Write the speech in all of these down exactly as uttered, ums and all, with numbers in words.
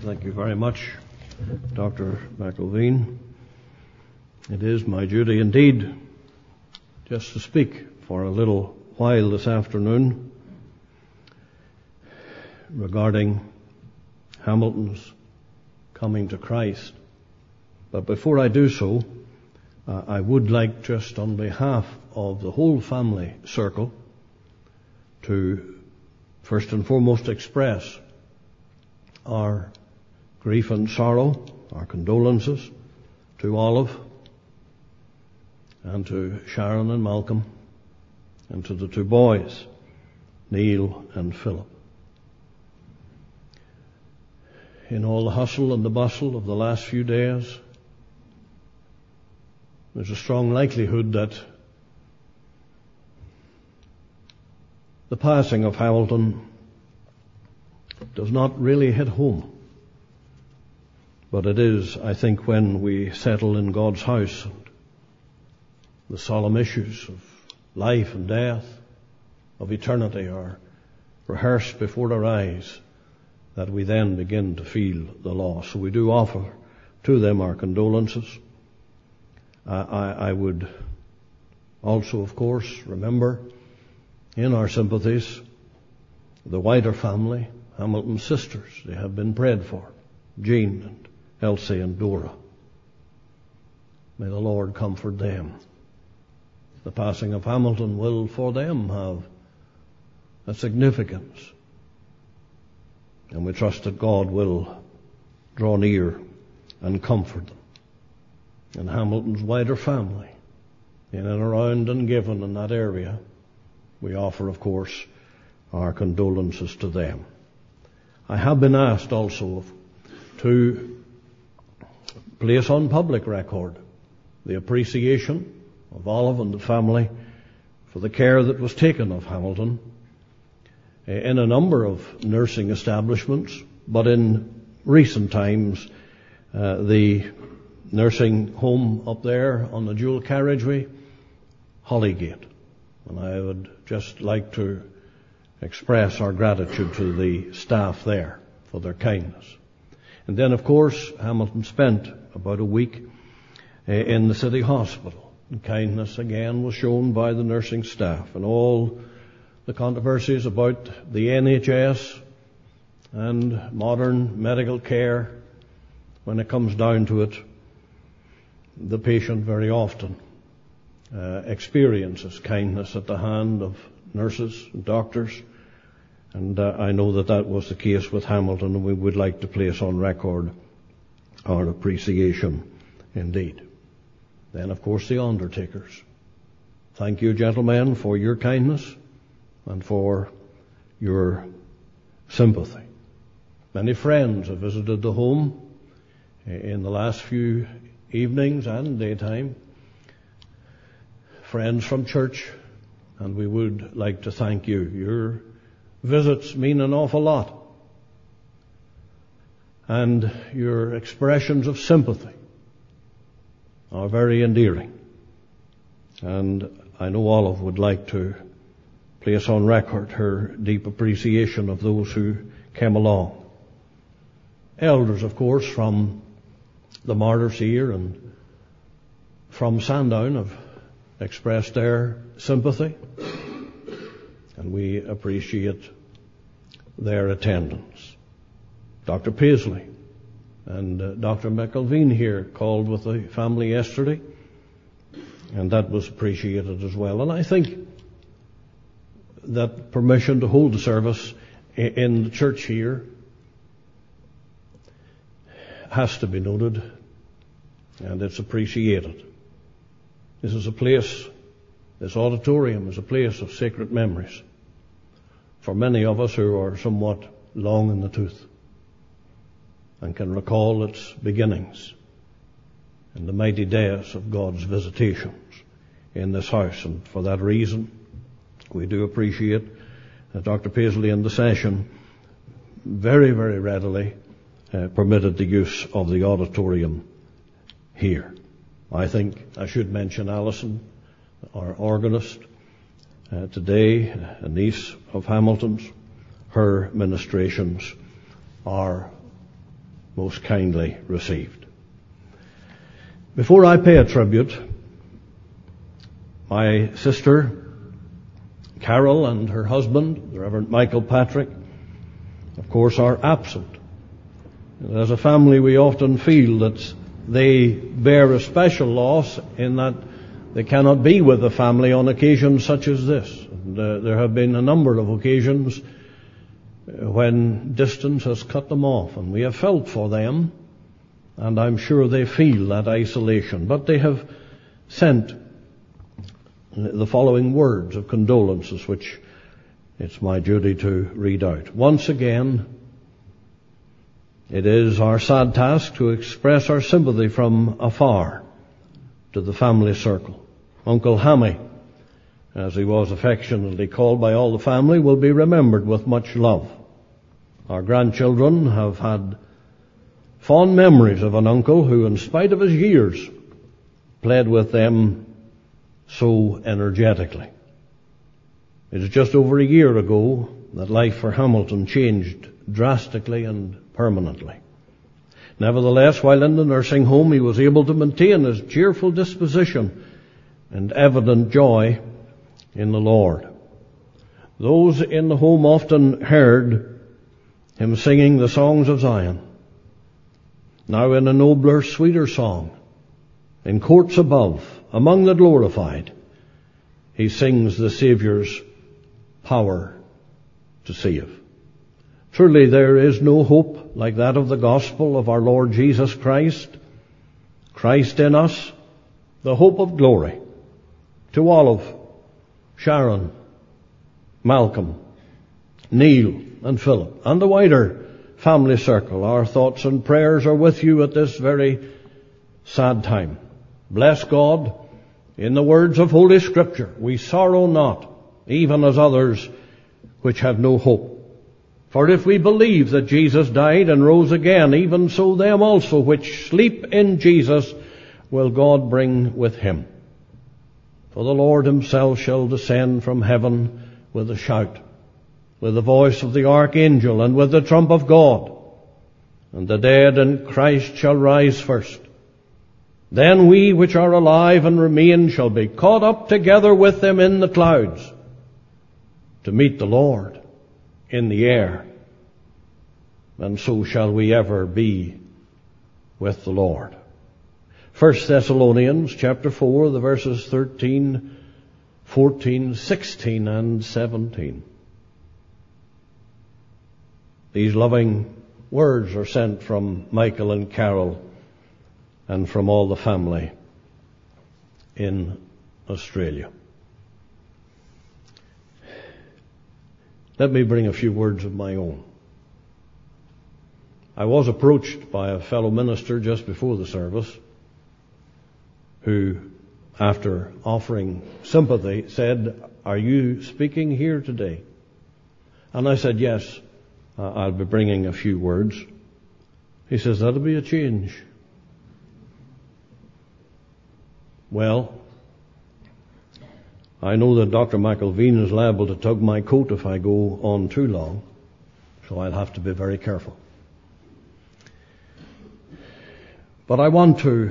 Thank you very much, Doctor McElveen. It is my duty indeed just to speak for a little while this afternoon regarding Hamilton's coming to Christ. But before I do so, uh, I would like just on behalf of the whole family circle to first and foremost express our grief and sorrow, our condolences to Olive and to Sharon and Malcolm and to the two boys, Neil and Philip. In all the hustle and the bustle of the last few days, there's a strong likelihood that the passing of Hamilton does not really hit home. But it is, I think, when we settle in God's house and the solemn issues of life and death, of eternity are rehearsed before our eyes, that we then begin to feel the loss. So we do offer to them our condolences. Uh, I, I would also, of course, remember in our sympathies the wider family, Hamilton's sisters. They have been prayed for, Jean and Elsie and Dora. May the Lord comfort them. The passing of Hamilton will for them have a significance. And we trust that God will draw near and comfort them. And Hamilton's wider family, in and around and given in that area, we offer, of course, our condolences to them. I have been asked also to place on public record the appreciation of Olive and the family for the care that was taken of Hamilton in a number of nursing establishments, but in recent times uh, the nursing home up there on the dual carriageway, Hollygate. And I would just like to express our gratitude to the staff there for their kindness. And then, of course, Hamilton spent about a week in the city hospital. And kindness again was shown by the nursing staff, and all the controversies about the N H S and modern medical care, when it comes down to it, the patient very often uh, experiences kindness at the hand of nurses and doctors. And uh, I know that that was the case with Hamilton, and we would like to place on record our appreciation indeed. Then, of course, the undertakers. Thank you, gentlemen, for your kindness and for your sympathy. Many friends have visited the home in the last few evenings and daytime. Friends from church, and we would like to thank you. Your visits mean an awful lot. And your expressions of sympathy are very endearing. And I know Olive would like to place on record her deep appreciation of those who came along. Elders, of course, from the martyrs here and from Sandown have expressed their sympathy, and we appreciate their attendance. Doctor Paisley and uh, Doctor McElveen here called with the family yesterday, and that was appreciated as well. And I think that permission to hold the service in the church here has to be noted, and it's appreciated. This is a place, this auditorium is a place of sacred memories for many of us who are somewhat long in the tooth and can recall its beginnings and the mighty days of God's visitations in this house. And for that reason, we do appreciate that Doctor Paisley in the session very, very readily uh, permitted the use of the auditorium here. I think I should mention Alison, our organist, uh, today, a niece of Hamilton's. Her ministrations are most kindly received. Before I pay a tribute, my sister Carol and her husband, the Reverend Michael Patrick, of course, are absent. As a family, we often feel that they bear a special loss in that they cannot be with the family on occasions such as this. And, uh, there have been a number of occasions when distance has cut them off, and we have felt for them, and I'm sure they feel that isolation. But they have sent the following words of condolences, which it's my duty to read out. Once again, it is our sad task to express our sympathy from afar to the family circle. Uncle Hammy, as he was affectionately called by all the family, will be remembered with much love. Our grandchildren have had fond memories of an uncle who, in spite of his years, played with them so energetically. It is just over a year ago that life for Hamilton changed drastically and permanently. Nevertheless, while in the nursing home, he was able to maintain his cheerful disposition and evident joy in the Lord. Those in the home often heard him singing the songs of Zion. Now in a nobler, sweeter song, in courts above, among the glorified, he sings the Saviour's power to save. Truly there is no hope like that of the gospel of our Lord Jesus Christ. Christ in us, the hope of glory. To Olive, Sharon, Malcolm, Neil and Philip, and the wider family circle, our thoughts and prayers are with you at this very sad time. Bless God, in the words of Holy Scripture, we sorrow not, even as others which have no hope. For if we believe that Jesus died and rose again, even so them also which sleep in Jesus will God bring with him. For the Lord himself shall descend from heaven with a shout, with the voice of the archangel, and with the trump of God. And the dead in Christ shall rise first. Then we which are alive and remain shall be caught up together with them in the clouds, to meet the Lord in the air. And so shall we ever be with the Lord. First Thessalonians chapter four, the verses thirteen, fourteen, sixteen, and seventeen. These loving words are sent from Michael and Carol and from all the family in Australia. Let me bring a few words of my own. I was approached by a fellow minister just before the service who, after offering sympathy, said, "Are you speaking here today?" And I said, "Yes, uh, I'll be bringing a few words." He says, "That'll be a change." Well, I know that Doctor McElveen is liable to tug my coat if I go on too long, so I'll have to be very careful. But I want to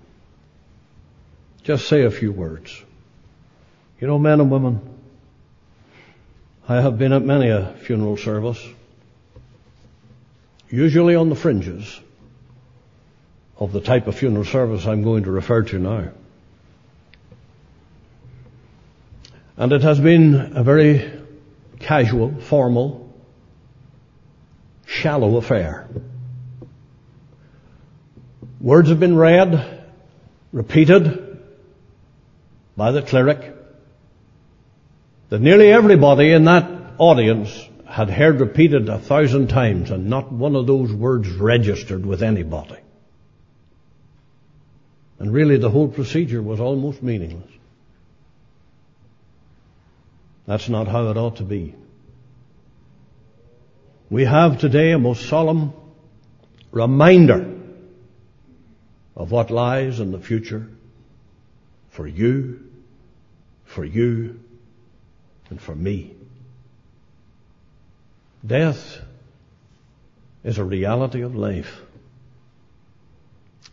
just say a few words. You know, men and women, I have been at many a funeral service, usually on the fringes of the type of funeral service I'm going to refer to now. And it has been a very casual, formal, shallow affair. Words have been read, repeated by the cleric that nearly everybody in that audience had heard repeated a thousand times, and not one of those words registered with anybody. And really the whole procedure was almost meaningless. That's not how it ought to be. We have today a most solemn reminder of what lies in the future for you, for you, and for me. Death is a reality of life.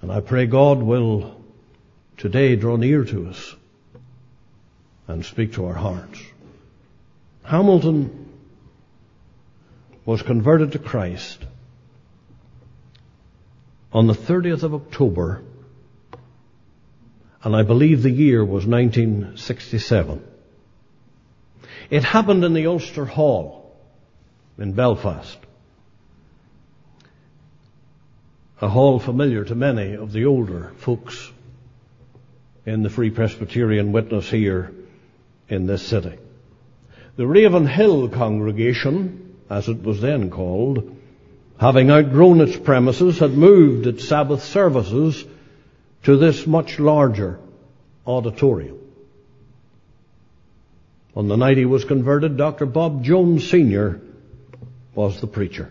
And I pray God will today draw near to us and speak to our hearts. Hamilton was converted to Christ on the thirtieth of October, and I believe the year was nineteen sixty-seven. It happened in the Ulster Hall in Belfast, a hall familiar to many of the older folks in the Free Presbyterian Witness here in this city. The Ravenhill congregation, as it was then called, having outgrown its premises, had moved its Sabbath services to this much larger auditorium. On the night he was converted, Doctor Bob Jones Senior was the preacher.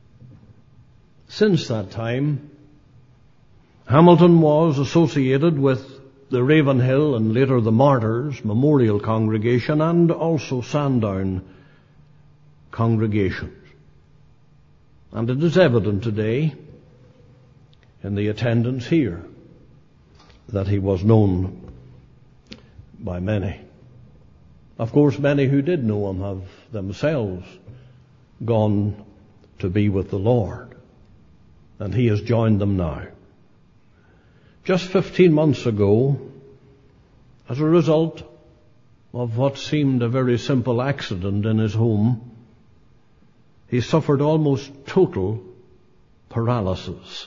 Since that time, Hamilton was associated with the Ravenhill and later the Martyrs Memorial Congregation and also Sandown congregations. And it is evident today in the attendance here that he was known by many. Of course, many who did know him have themselves gone to be with the Lord, and he has joined them now. Just fifteen months ago, as a result of what seemed a very simple accident in his home, he suffered almost total paralysis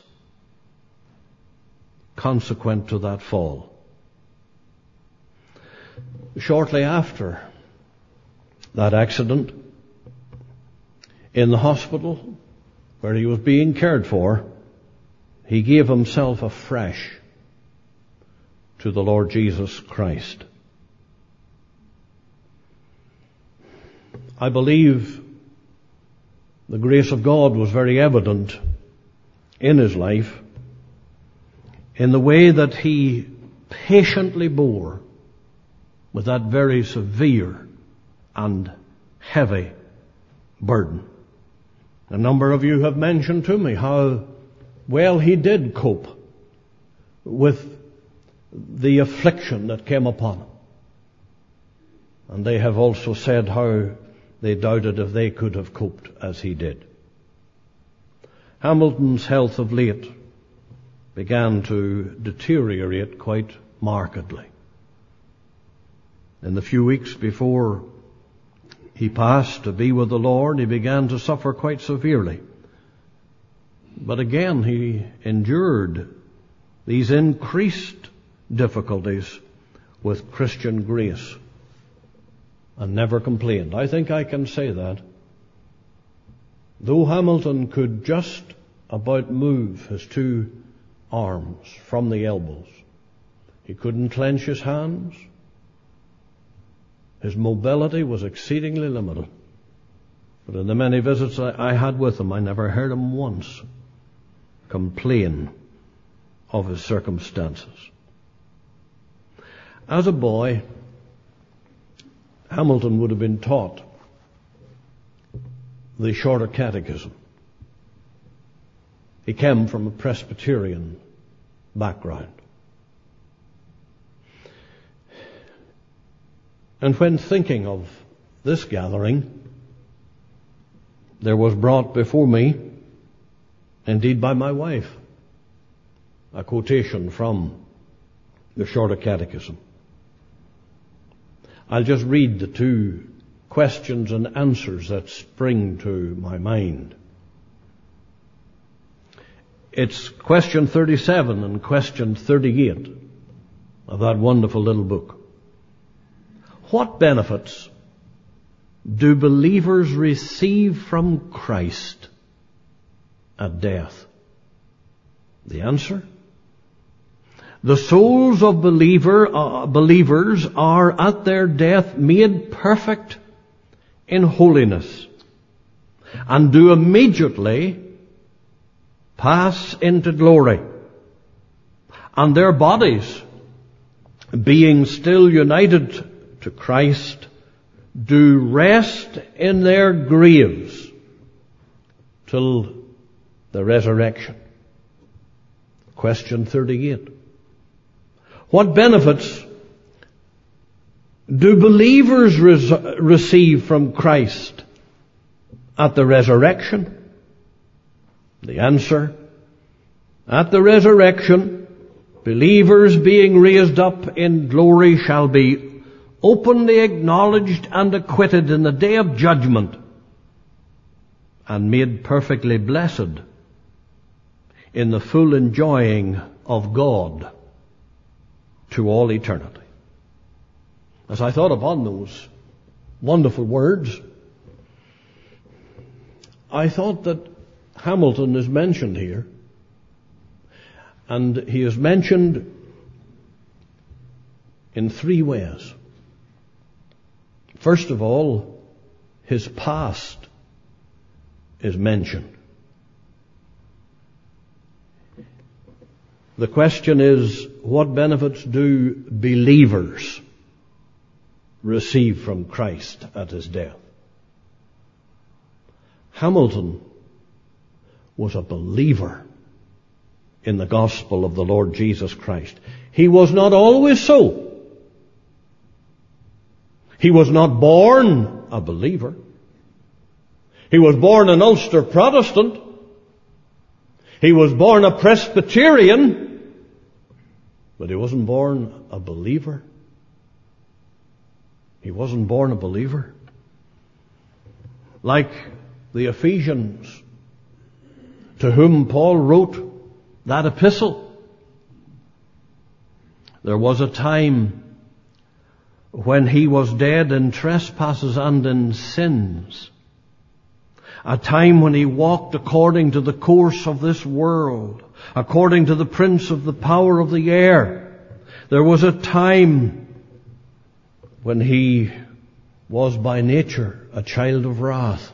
consequent to that fall. Shortly after that accident, in the hospital where he was being cared for, he gave himself afresh to the Lord Jesus Christ. I believe the grace of God was very evident in his life in the way that he patiently bore with that very severe and heavy burden. A number of you have mentioned to me how well he did cope with the affliction that came upon him. And they have also said how they doubted if they could have coped as he did. Hamilton's health of late began to deteriorate quite markedly. In the few weeks before he passed to be with the Lord, he began to suffer quite severely. But again, he endured these increased difficulties with Christian grace and never complained. I think I can say that. Though Hamilton could just about move his two arms from the elbows, he couldn't clench his hands. His mobility was exceedingly limited. But in the many visits I, I had with him, I never heard him once complain of his circumstances. As a boy, Hamilton would have been taught the Shorter Catechism. He came from a Presbyterian background. And when thinking of this gathering, there was brought before me, indeed by my wife, a quotation from the Shorter Catechism. I'll just read the two questions and answers that spring to my mind. It's question thirty-seven and question thirty-eight of that wonderful little book. What benefits do believers receive from Christ at death? The answer? The souls of believer, uh, believers are at their death made perfect in holiness and do immediately pass into glory. And their bodies, being still united to Christ, do rest in their graves till the resurrection. Question thirty-eight. What benefits do believers res- receive from Christ at the resurrection? The answer, at the resurrection, believers being raised up in glory shall be openly acknowledged and acquitted in the day of judgment and made perfectly blessed in the full enjoying of God to all eternity. As I thought upon those wonderful words, I thought that Hamilton is mentioned here, and he is mentioned in three ways. First of all, his past is mentioned. The question is, what benefits do believers receive from Christ at his death? Hamilton was a believer in the gospel of the Lord Jesus Christ. He was not always so. He was not born a believer. He was born an Ulster Protestant. He was born a Presbyterian, but he wasn't born a believer. He wasn't born a believer. Like the Ephesians, to whom Paul wrote that epistle. There was a time when he was dead in trespasses and in sins. A time when he walked according to the course of this world, according to the prince of the power of the air. There was a time when he was by nature a child of wrath.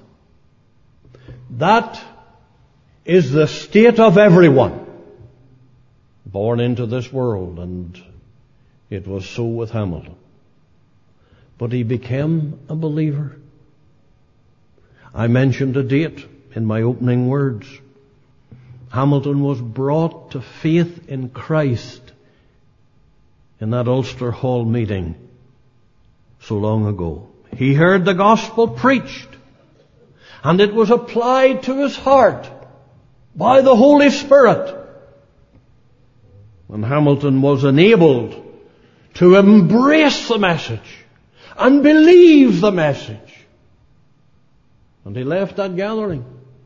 That is the state of everyone born into this world, and it was so with Hamilton. But he became a believer. I mentioned a date in my opening words. Hamilton was brought to faith in Christ in that Ulster Hall meeting so long ago. He heard the gospel preached, and it was applied to his heart by the Holy Spirit. And Hamilton was enabled to embrace the message and believe the message. And he left that gathering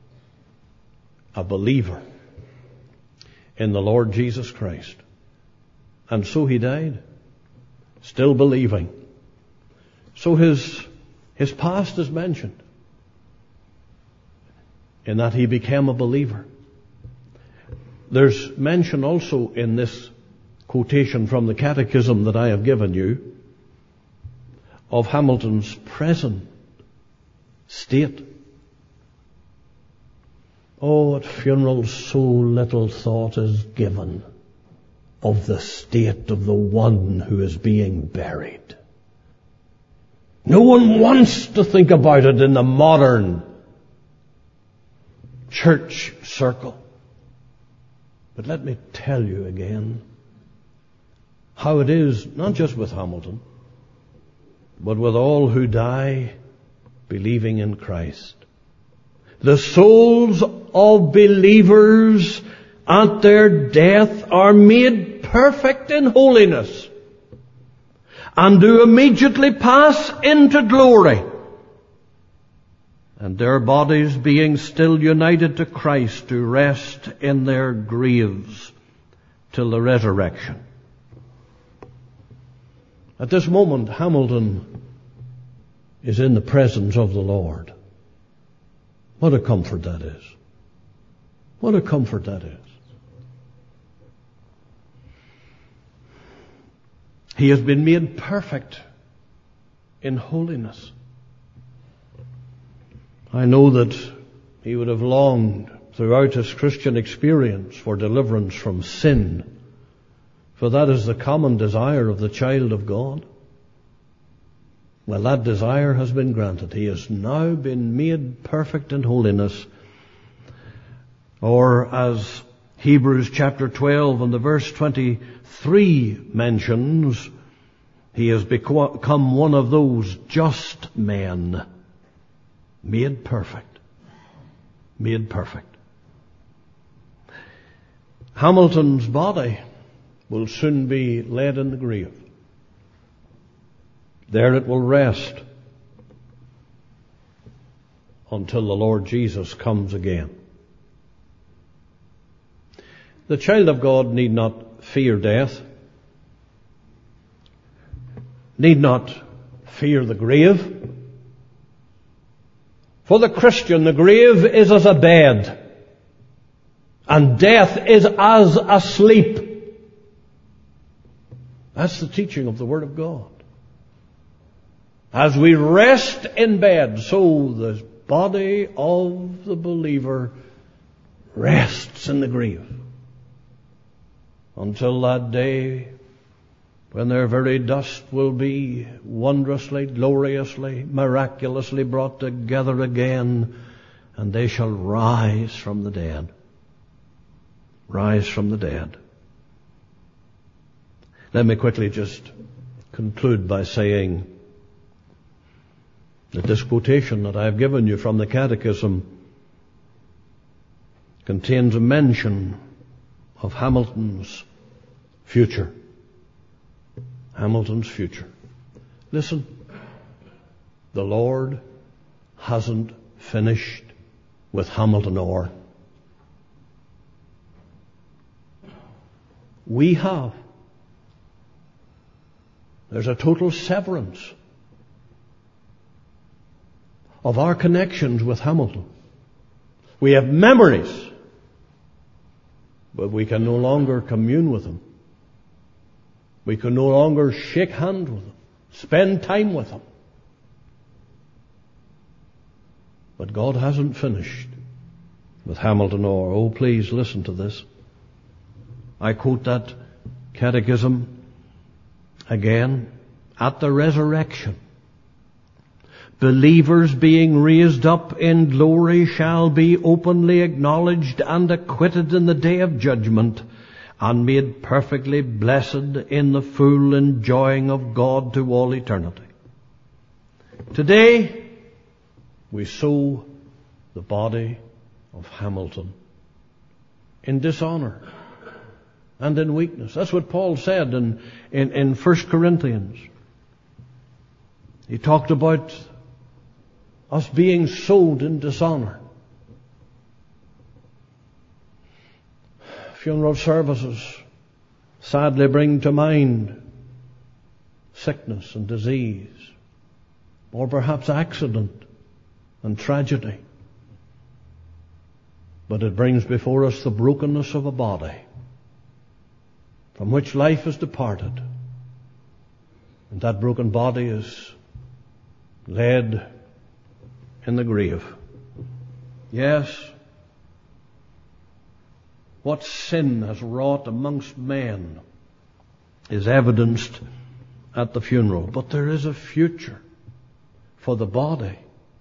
a believer in the Lord Jesus Christ. And so he died, still believing. So his, his past is mentioned in that he became a believer. There's mention also in this quotation from the Catechism that I have given you of Hamilton's present state. Oh, at funerals so little thought is given of the state of the one who is being buried. No one wants to think about it in the modern church circle. But let me tell you again how it is, not just with Hamilton, but with all who die believing in Christ. The souls of believers at their death are made perfect in holiness and do immediately pass into glory. And their bodies, being still united to Christ, do rest in their graves till the resurrection. At this moment, Hamilton is in the presence of the Lord. What a comfort that is. What a comfort that is. He has been made perfect in holiness. I know that he would have longed throughout his Christian experience for deliverance from sin, for that is the common desire of the child of God. Well, that desire has been granted. He has now been made perfect in holiness, or as Hebrews chapter twelve and the verse twenty-three mentions, he has become one of those just men, made perfect. Made perfect. Hamilton's body will soon be laid in the grave. There it will rest until the Lord Jesus comes again. The child of God need not fear death, need not fear the grave. For the Christian, the grave is as a bed, and death is as a sleep. That's the teaching of the Word of God. As we rest in bed, so the body of the believer rests in the grave until that day when their very dust will be wondrously, gloriously, miraculously brought together again, and they shall rise from the dead. Rise from the dead. Let me quickly just conclude by saying that this quotation that I have given you from the Catechism contains a mention of Hamilton's future. Hamilton's future. Listen, the Lord hasn't finished with Hamilton Orr. We have. There's a total severance of our connections with Hamilton. We have memories, but we can no longer commune with him. We can no longer shake hands with him, spend time with him. But God hasn't finished with Hamilton Orr. Oh, please listen to this. I quote that catechism again. At the resurrection, believers being raised up in glory shall be openly acknowledged and acquitted in the day of judgment, and made perfectly blessed in the full enjoying of God to all eternity. Today, we sow the body of Hamilton in dishonor and in weakness. That's what Paul said in, in, in First Corinthians. He talked about us being sowed in dishonor. Funeral services sadly bring to mind sickness and disease, or perhaps accident and tragedy. But it brings before us the brokenness of a body from which life is departed. And that broken body is laid in the grave. Yes, what sin has wrought amongst men is evidenced at the funeral. But there is a future for the body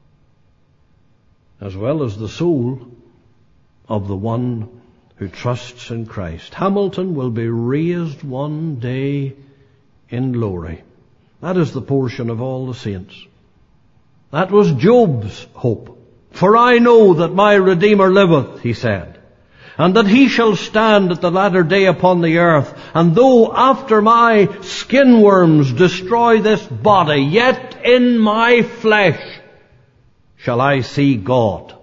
as well as the soul of the one who trusts in Christ. Hamilton will be raised one day in glory. That is the portion of all the saints. That was Job's hope. For I know that my Redeemer liveth, he said, and that he shall stand at the latter day upon the earth. And though after my skin worms destroy this body, yet in my flesh shall I see God.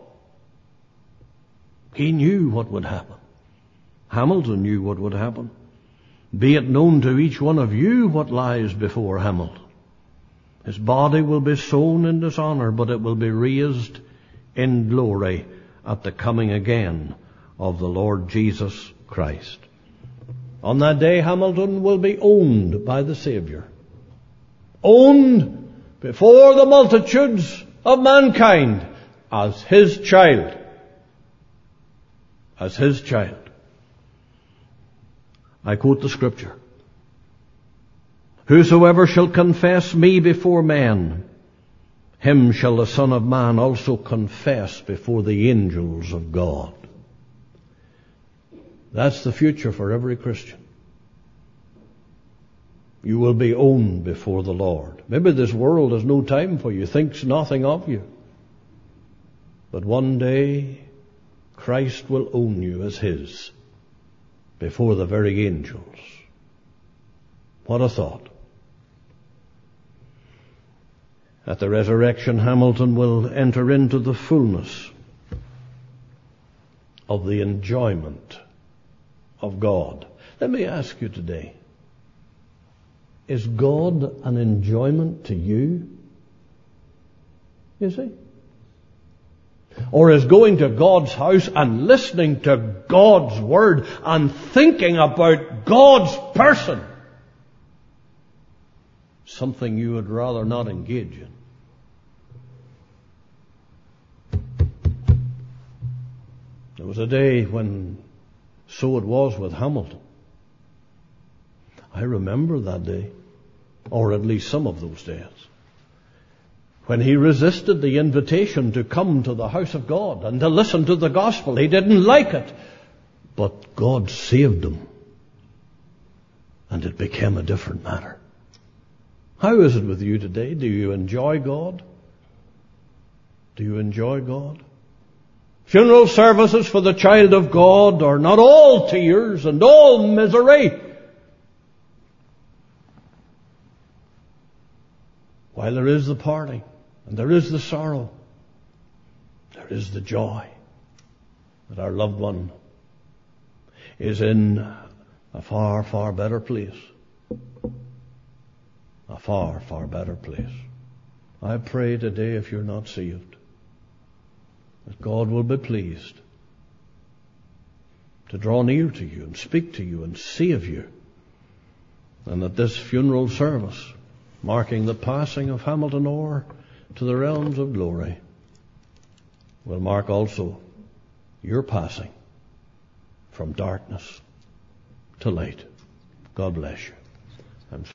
He knew what would happen. Hamilton knew what would happen. Be it known to each one of you what lies before Hamilton. His body will be sown in dishonor, but it will be raised in glory at the coming again of the Lord Jesus Christ. On that day, Hamilton will be owned by the Savior. Owned before the multitudes of mankind as his child. As his child. I quote the scripture. Whosoever shall confess me before men, him shall the Son of Man also confess before the angels of God. That's the future for every Christian. You will be owned before the Lord. Maybe this world has no time for you, thinks nothing of you. But one day, Christ will own you as His before the very angels. What a thought. At the resurrection, Hamilton will enter into the fullness of the enjoyment of God. Let me ask you today, is God an enjoyment to you? Is He? Or is going to God's house and listening to God's Word and thinking about God's person something you would rather not engage in? There was a day when so it was with Hamilton. I remember that day, or at least some of those days, when he resisted the invitation to come to the house of God and to listen to the gospel. He didn't like it, but God saved him, and it became a different matter. How is it with you today? Do you enjoy God? Do you enjoy God? Funeral services for the child of God are not all tears and all misery. While there is the parting and there is the sorrow, there is the joy that our loved one is in a far, far better place. A far, far better place. I pray today, if you're not saved, that God will be pleased to draw near to you and speak to you and save you, and that this funeral service, marking the passing of Hamilton Orr to the realms of glory, will mark also your passing from darkness to light. God bless you.